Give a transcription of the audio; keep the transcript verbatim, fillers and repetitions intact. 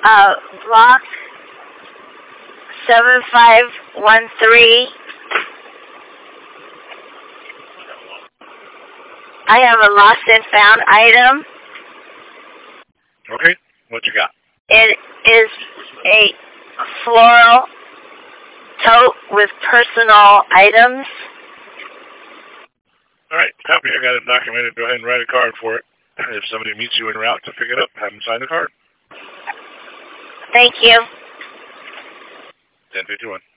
Uh, block seven five one three. I have a lost and found item. Okay, what you got? It is a floral tote with personal items. All right, copy. I got it documented. Go ahead and write a card for it. If somebody meets you en route to pick it up, have them sign the card. Thank you. ten fifty-one.